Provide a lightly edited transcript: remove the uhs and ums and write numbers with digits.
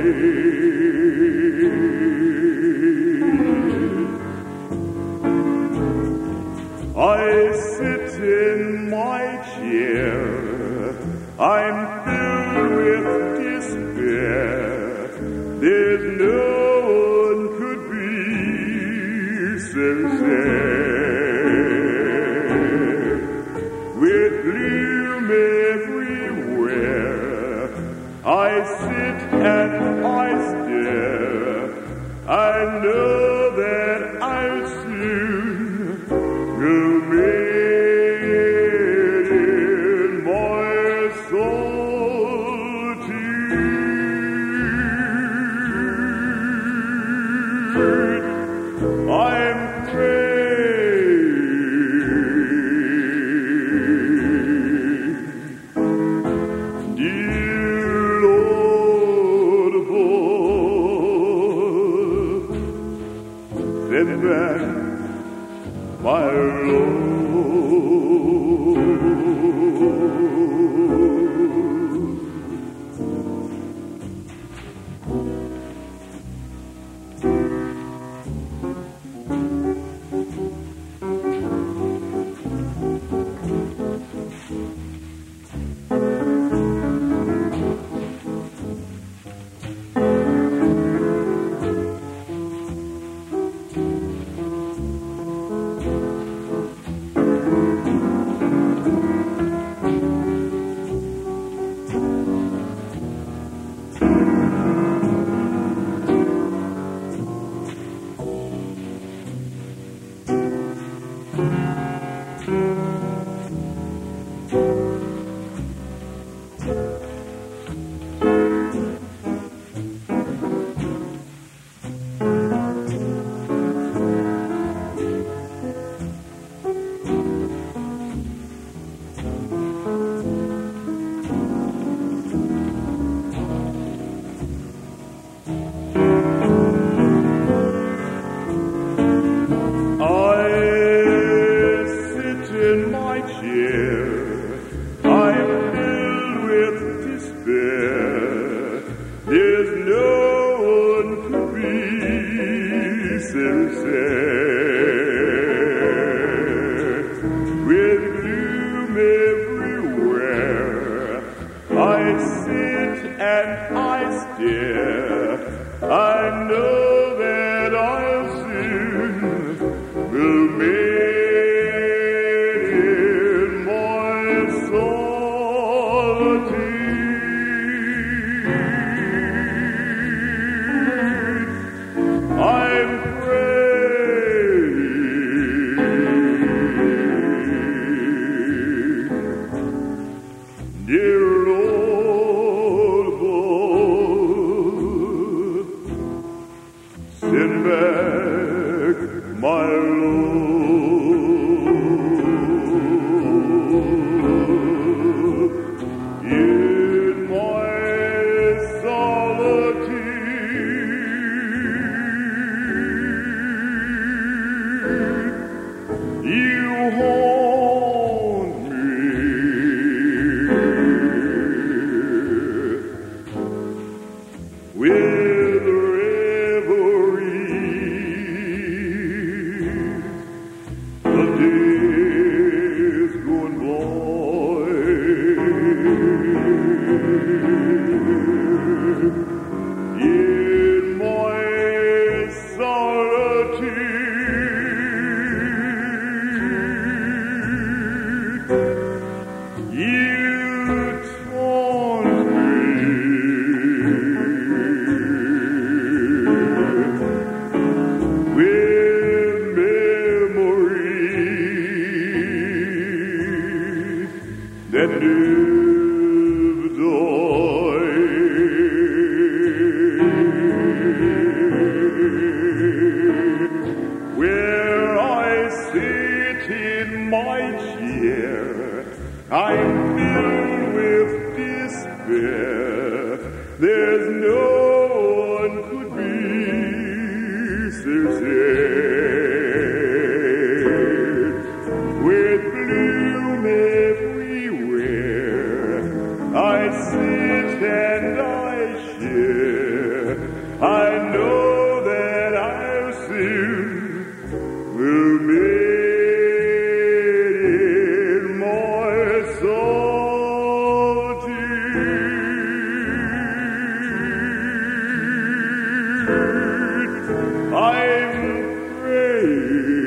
I sit in my chair, I'm filled with despair. There's no one could be sincere. With gloom everywhere, I sit and I stare. I know that I'll soon go made in my solitude. I'm praying, dear Lord above, send back my Lord. There's no one to be sincere. With gloom everywhere, I sit and I stare. I know that I'll soon will made in my solitude. I'm praying, dear Lord above, send back my Lord in my solitude. You haunt me with reveries of days gone by. In my solitude, you taunt me with memories that never die. I know that I've sinned, will make it more salty. I'm praying